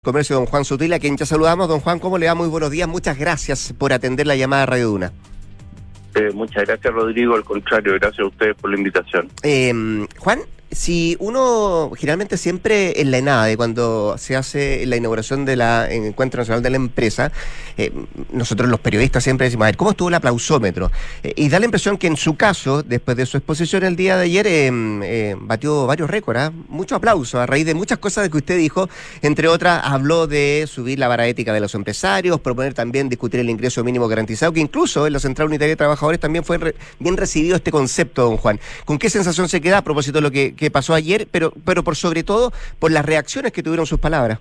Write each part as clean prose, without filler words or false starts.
Comercio, don Juan Sutil, a quien ya saludamos. Don Juan, ¿cómo le va? Muy buenos días. Muchas gracias por atender la llamada de Radio Duna. Muchas gracias, Rodrigo. Al contrario, gracias a ustedes por la invitación. Juan, si uno generalmente siempre en la ENADE, cuando se hace la inauguración del Encuentro Nacional de la Empresa, nosotros los periodistas siempre decimos, a ver, ¿cómo estuvo el aplausómetro? Y da la impresión que en su caso, después de su exposición el día de ayer, batió varios récords, mucho aplauso a raíz de muchas cosas que usted dijo. Entre otras, habló de subir la vara ética de los empresarios, proponer también discutir el ingreso mínimo garantizado, que incluso en la Central Unitaria de Trabajadores también fue bien recibido este concepto, don Juan. ¿Con qué sensación se queda a propósito de lo que pasó ayer, pero por sobre todo por las reacciones que tuvieron sus palabras?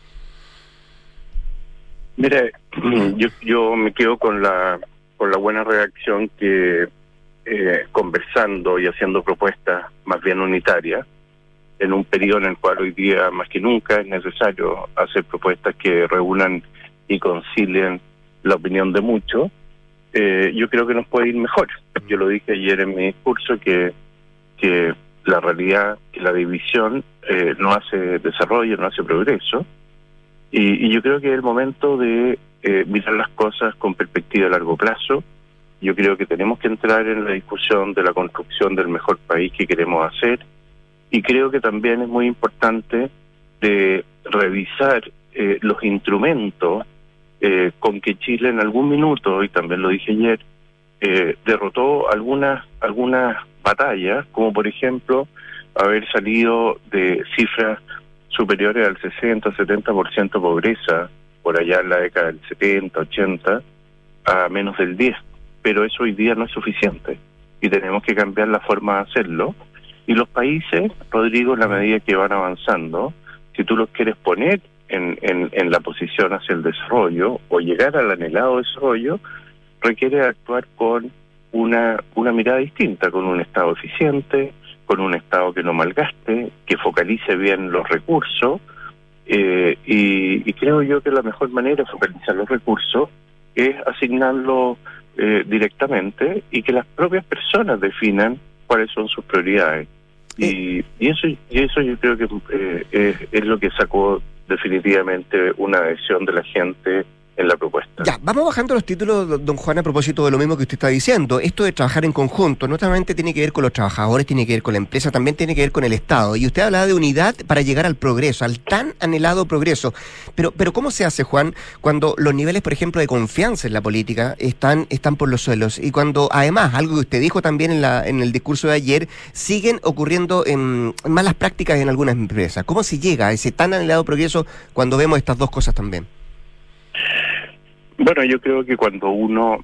Mire, yo me quedo con la buena reacción que conversando y haciendo propuestas más bien unitarias, en un periodo en el cual hoy día más que nunca es necesario hacer propuestas que reúnan y concilien la opinión de muchos. Yo creo que nos puede ir mejor. Yo lo dije ayer en mi discurso que la realidad, que la división no hace desarrollo, no hace progreso, y yo creo que es el momento de mirar las cosas con perspectiva a largo plazo. Yo creo que tenemos que entrar en la discusión de la construcción del mejor país que queremos hacer, y creo que también es muy importante de revisar los instrumentos con que Chile en algún minuto, y también lo dije ayer, derrotó algunas batallas, como por ejemplo haber salido de cifras superiores al 60-70% de pobreza por allá en la década del 70-80 a menos del 10%, pero eso hoy día no es suficiente y tenemos que cambiar la forma de hacerlo. Y los países, Rodrigo, en la medida que van avanzando, si tú los quieres poner en la posición hacia el desarrollo o llegar al anhelado desarrollo, requiere actuar con una mirada distinta, con un Estado eficiente, con un Estado que no malgaste, que focalice bien los recursos, y creo yo que la mejor manera de focalizar los recursos es asignarlos directamente y que las propias personas definan cuáles son sus prioridades. Y eso yo creo que es lo que sacó definitivamente una adhesión de la gente en la propuesta. Ya, vamos bajando los títulos, don Juan, a propósito de lo mismo que usted está diciendo. Esto de trabajar en conjunto no solamente tiene que ver con los trabajadores, tiene que ver con la empresa, también tiene que ver con el Estado. Y usted hablaba de unidad para llegar al progreso, al tan anhelado progreso. Pero ¿cómo se hace, Juan, cuando los niveles, por ejemplo, de confianza en la política están por los suelos? Y cuando, además, algo que usted dijo también en el discurso de ayer, siguen ocurriendo malas prácticas en algunas empresas. ¿Cómo se llega a ese tan anhelado progreso cuando vemos estas dos cosas también? Bueno, yo creo que cuando uno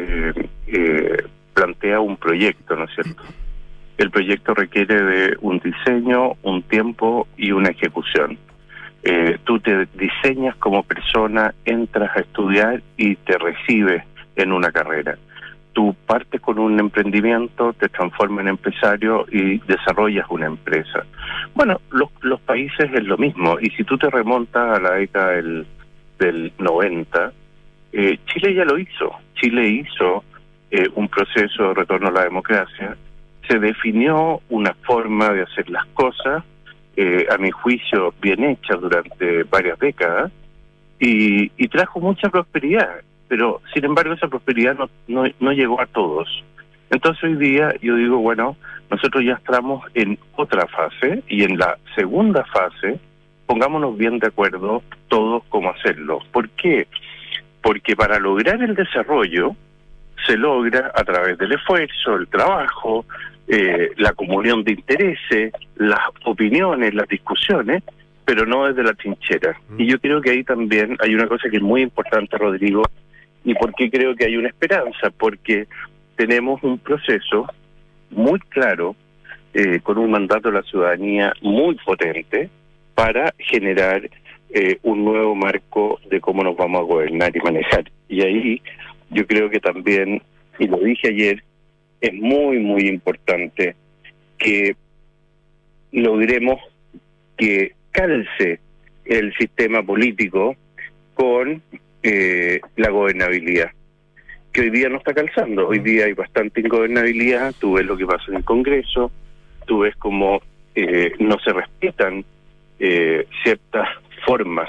plantea un proyecto, ¿no es cierto? El proyecto requiere de un diseño, un tiempo y una ejecución. Tú te diseñas como persona, entras a estudiar y te recibes en una carrera. Tú partes con un emprendimiento, te transformas en empresario y desarrollas una empresa. Bueno, los países es lo mismo, y si tú te remontas a la década del 90, Chile ya lo hizo. Chile hizo un proceso de retorno a la democracia. Se definió una forma de hacer las cosas, a mi juicio, bien hecha durante varias décadas, y trajo mucha prosperidad. Pero, sin embargo, esa prosperidad no llegó a todos. Entonces, hoy día, yo digo, bueno, nosotros ya estamos en otra fase, y en la segunda fase, pongámonos bien de acuerdo todos cómo hacerlo. ¿Por qué? Porque para lograr el desarrollo se logra a través del esfuerzo, el trabajo, la comunión de intereses, las opiniones, las discusiones, pero no desde la trinchera. Y yo creo que ahí también hay una cosa que es muy importante, Rodrigo, y por qué creo que hay una esperanza, porque tenemos un proceso muy claro, con un mandato de la ciudadanía muy potente, para generar un nuevo marco de cómo nos vamos a gobernar y manejar. Y ahí yo creo que también, y lo dije ayer, es muy, muy importante que logremos que calce el sistema político con la gobernabilidad, que hoy día no está calzando. Hoy día hay bastante ingobernabilidad. Tú ves lo que pasa en el Congreso, tú ves cómo no se respetan ciertas formas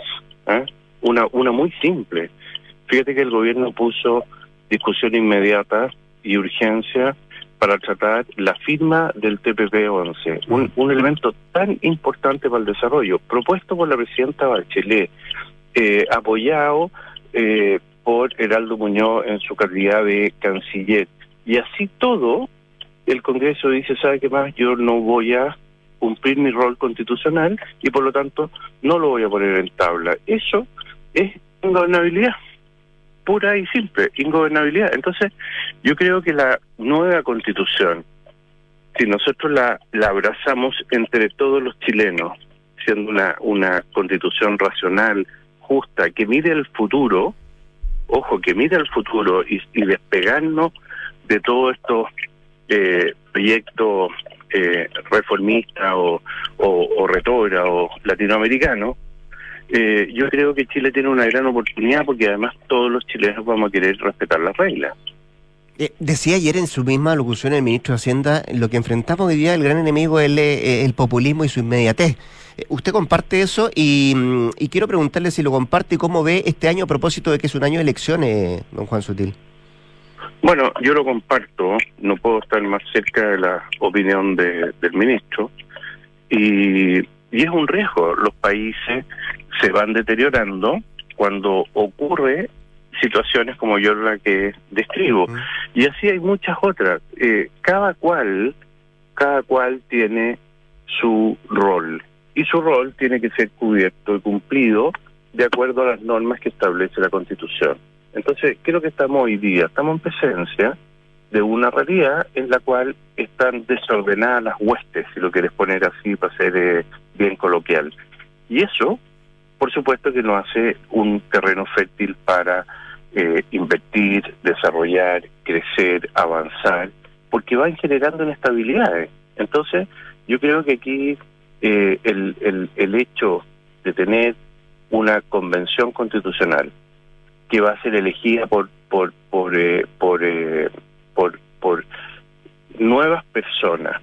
¿ah? Una muy simple. Fíjate que el gobierno puso discusión inmediata y urgencia para tratar la firma del TPP-11, un elemento tan importante para el desarrollo, propuesto por la presidenta Bachelet, apoyado por Heraldo Muñoz en su calidad de canciller. Y así todo, el Congreso dice, ¿sabe qué más? Yo no voy a cumplir mi rol constitucional y por lo tanto no lo voy a poner en tabla. Eso es ingobernabilidad, pura y simple, ingobernabilidad. Entonces, yo creo que la nueva Constitución, si nosotros la abrazamos entre todos los chilenos, siendo una Constitución racional, justa, que mire el futuro, ojo, que mire el futuro y despegarnos de todos estos proyectos reformistas o retrógrados latinoamericanos, yo creo que Chile tiene una gran oportunidad porque además todos los chilenos vamos a querer respetar las reglas. Decía ayer en su misma locución el ministro de Hacienda, lo que enfrentamos hoy día, el gran enemigo es el populismo y su inmediatez. ¿Usted comparte eso? Y quiero preguntarle si lo comparte y cómo ve este año a propósito de que es un año de elecciones, don Juan Sutil. Bueno, yo lo comparto, no puedo estar más cerca de la opinión del ministro, y es un riesgo. Los países se van deteriorando cuando ocurre situaciones como yo la que describo, y así hay muchas otras. Cada cual tiene su rol, y su rol tiene que ser cubierto y cumplido de acuerdo a las normas que establece la Constitución. Entonces, creo que estamos en presencia de una realidad en la cual están desordenadas las huestes, si lo quieres poner así para ser bien coloquial. Y eso, por supuesto, que nos hace un terreno fértil para invertir, desarrollar, crecer, avanzar, porque van generando inestabilidades. Entonces, yo creo que aquí el hecho de tener una convención constitucional que va a ser elegida por nuevas personas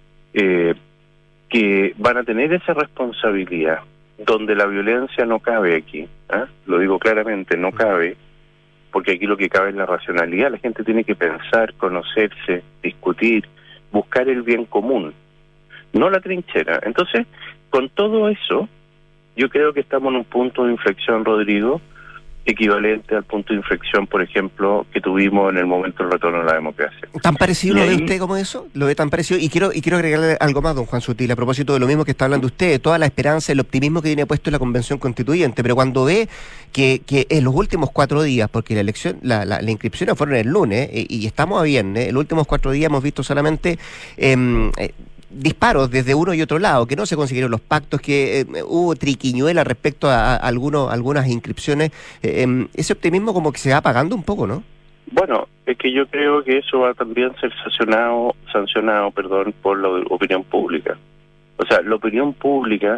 que van a tener esa responsabilidad, donde la violencia no cabe aquí, lo digo claramente, no cabe, porque aquí lo que cabe es la racionalidad. La gente tiene que pensar, conocerse, discutir, buscar el bien común, no la trinchera. Entonces, con todo eso, yo creo que estamos en un punto de inflexión, Rodrigo, equivalente al punto de inflexión, por ejemplo, que tuvimos en el momento del retorno a la democracia. ¿Tan parecido lo ve usted como eso? ¿Lo ve tan parecido? Y quiero agregarle algo más, don Juan Sutil, a propósito de lo mismo que está hablando usted, toda la esperanza, el optimismo que tiene puesto en la Convención Constituyente, pero cuando ve que en los últimos 4 días, porque la inscripciones fueron el lunes, y estamos a viernes, en los últimos 4 días hemos visto solamente disparos desde uno y otro lado, que no se consiguieron los pactos, que hubo triquiñuela respecto a algunas inscripciones. Ese optimismo como que se va apagando un poco, ¿no? Bueno, es que yo creo que eso va también a ser sancionado por la opinión pública. O sea, la opinión pública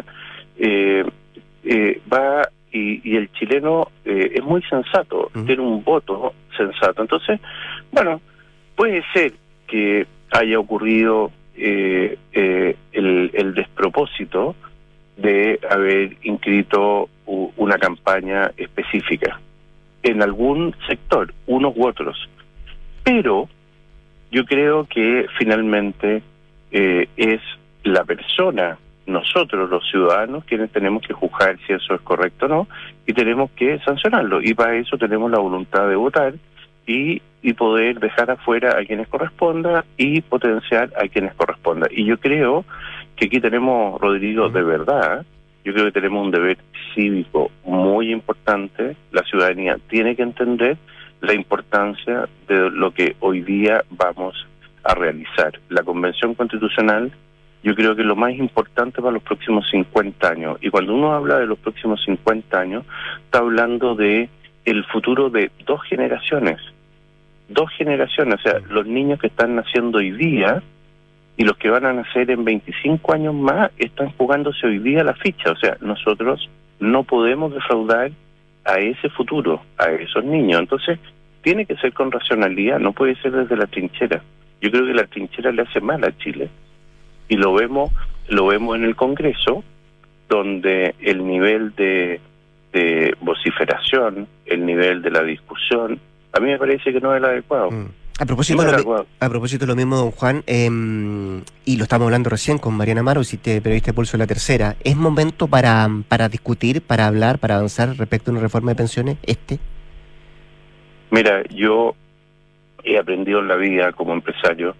va y el chileno es muy sensato, tiene un voto sensato. Entonces, bueno, puede ser que haya ocurrido el despropósito de haber inscrito una campaña específica en algún sector, unos u otros, pero yo creo que finalmente es la persona, nosotros los ciudadanos, quienes tenemos que juzgar si eso es correcto o no, y tenemos que sancionarlo, y para eso tenemos la voluntad de votar y poder dejar afuera a quienes corresponda y potenciar a quienes corresponda. Y yo creo que aquí tenemos, Rodrigo, de verdad, yo creo que tenemos un deber cívico muy importante. La ciudadanía tiene que entender la importancia de lo que hoy día vamos a realizar. La Convención Constitucional, yo creo que es lo más importante para los próximos 50 años. Y cuando uno habla de los próximos 50 años, está hablando de el futuro de 2 generaciones. 2 generaciones, o sea, los niños que están naciendo hoy día y los que van a nacer en 25 años más están jugándose hoy día la ficha. O sea, nosotros no podemos defraudar a ese futuro, a esos niños. Entonces, tiene que ser con racionalidad, no puede ser desde la trinchera. Yo creo que la trinchera le hace mal a Chile. Y lo vemos en el Congreso, donde el nivel de de vociferación, el nivel de la discusión, a mí me parece que no es el adecuado. A propósito de lo mismo, don Juan, y lo estamos hablando recién con Mariana Amaro, periodista de Pulso de La Tercera, ¿es momento para discutir, para hablar, para avanzar respecto a una reforma de pensiones? Mira, yo he aprendido en la vida como empresario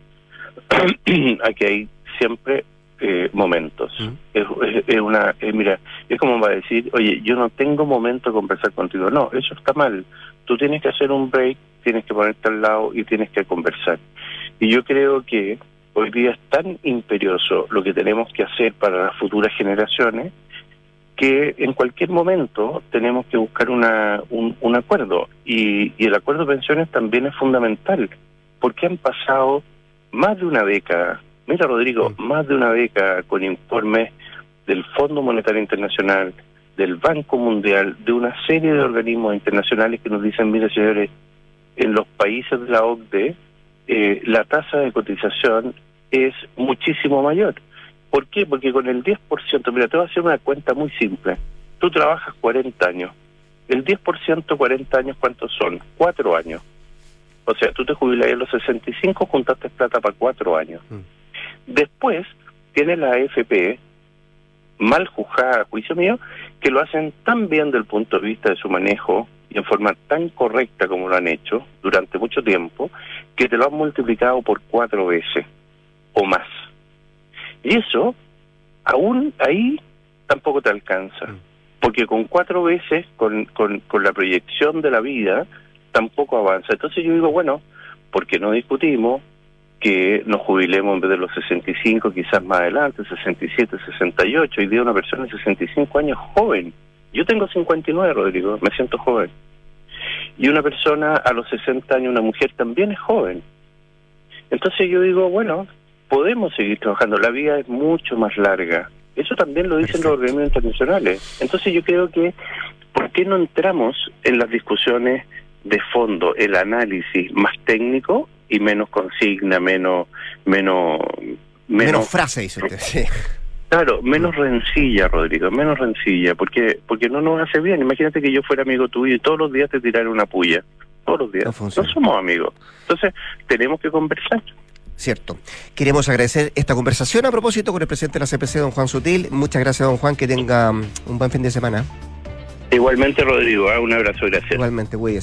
a que hay siempre momentos. Mira, es como va a decir, oye, yo no tengo momento de conversar contigo. No, eso está mal. Tú tienes que hacer un break, tienes que ponerte al lado y tienes que conversar. Y yo creo que hoy día es tan imperioso lo que tenemos que hacer para las futuras generaciones que en cualquier momento tenemos que buscar un acuerdo. Y el acuerdo de pensiones también es fundamental, porque han pasado más de una década, mira Rodrigo, más de una década con informes del Fondo Monetario Internacional, del Banco Mundial, de una serie de organismos internacionales que nos dicen, mire señores, en los países de la OCDE la tasa de cotización es muchísimo mayor. ¿Por qué? Porque con el 10%, mira, te voy a hacer una cuenta muy simple. Tú trabajas 40 años. El 10%, 40 años, ¿cuántos son? 4 años. O sea, tú te jubilas a los 65, juntaste plata para 4 años. Después, tienes la AFP, mal juzgada a juicio mío, que lo hacen tan bien desde el punto de vista de su manejo y en forma tan correcta como lo han hecho durante mucho tiempo, que te lo han multiplicado por 4 veces o más. Y eso, aún ahí, tampoco te alcanza. Porque con 4 veces, con la proyección de la vida, tampoco avanza. Entonces yo digo, bueno, ¿por qué no discutimos que nos jubilemos en vez de los 65, quizás más adelante, 67, 68? Hoy día una persona de 65 años joven. Yo tengo 59, Rodrigo, me siento joven. Y una persona a los 60 años, una mujer, también es joven. Entonces yo digo, bueno, podemos seguir trabajando, la vida es mucho más larga. Eso también lo dicen los organismos internacionales. Entonces yo creo que, ¿por qué no entramos en las discusiones de fondo, el análisis más técnico y menos consigna, menos frase, dice usted, sí. Claro, menos rencilla, Rodrigo, menos rencilla, porque no nos hace bien. Imagínate que yo fuera amigo tuyo y todos los días te tirara una puya, todos los días. No somos amigos. Entonces, tenemos que conversar. Cierto. Queremos agradecer esta conversación a propósito con el presidente de la CPC, don Juan Sutil. Muchas gracias, don Juan, que tenga un buen fin de semana. Igualmente, Rodrigo, un abrazo, gracias. Igualmente, güey.